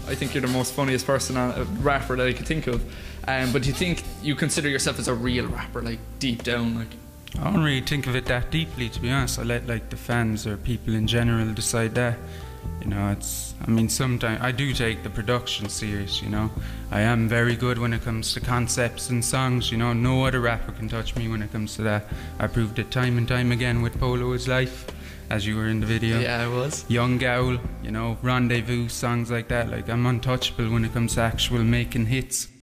I think you're the most funniest person, rapper that I could think of. But do you think you consider yourself as a real rapper, like deep down, like? I don't really think of it that deeply, to be honest. I let like the fans or people in general decide that. You know, sometimes I do take the production serious, you know. I am very good when it comes to concepts and songs, you know. No other rapper can touch me when it comes to that. I proved it time and time again with Polo Is Life, as you were in the video. Yeah, I was. Young Gowl, you know, Rendezvous, songs like that. Like, I'm untouchable when it comes to actual making hits.